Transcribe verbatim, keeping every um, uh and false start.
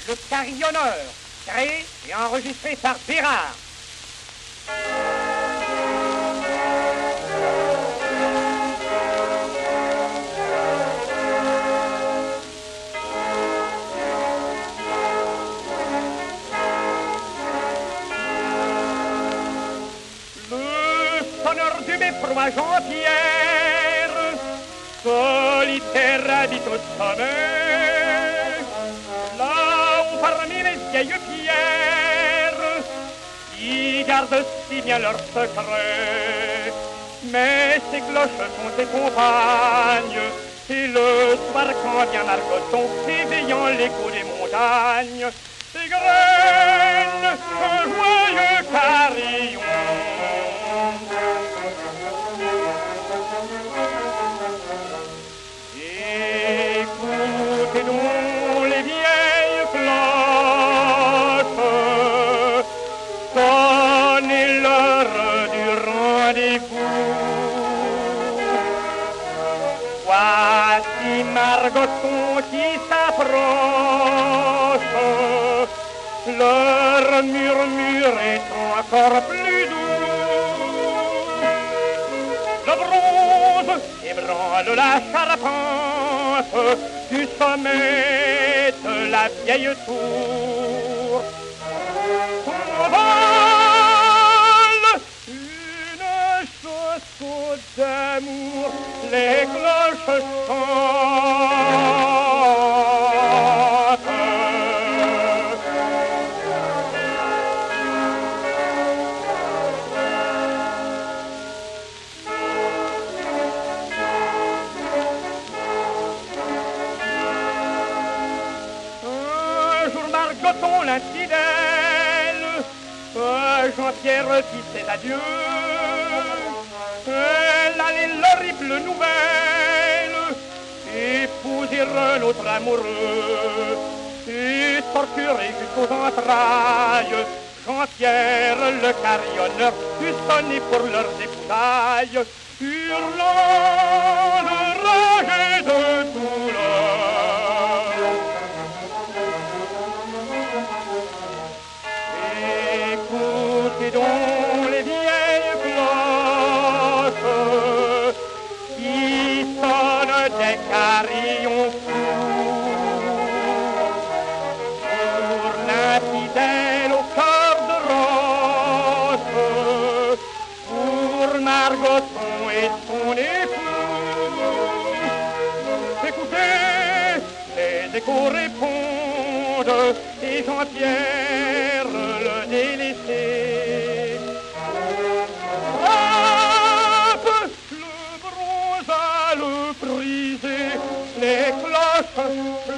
le carillonneur, créé et enregistré par Bérard. Le sonneur du beffroi Jean-Pierre, solitaire habite au sommet, là-haut parmi les vieilles pierres, qui gardent si bien leur secret. Mais ces cloches sont ses compagnes, et le soir quand vient Margoton, éveillant l'écho des montagnes, ces graines, un joyeux carillon. Écoutez donc les vieilles cloches, sonnez l'heure du rendez-vous. Voici Margoton qui s'approche, leur murmure est encore plus doux. Le bronze ébranle la charpente du sommet de la vieille tour. S'envole une chanson d'amour, les cloches chantent. Margoton l'infidèle, Jean-Pierre dit ses adieux. Elle a l'horrible nouvelle, épouser un autre amoureux et torturé jusqu'aux entrailles. Jean-Pierre le carillonneur fut sonné pour leurs épousailles, hurlant de rage et de douleur. Écoutez donc les vieilles cloches qui sonnent des carillons fous pour l'infidèle au cœur de roche, pour Margoton et son époux. Écoutez, les échos répondent et Jean-Pierre le délaissé frappe le bronze à le briser, les cloches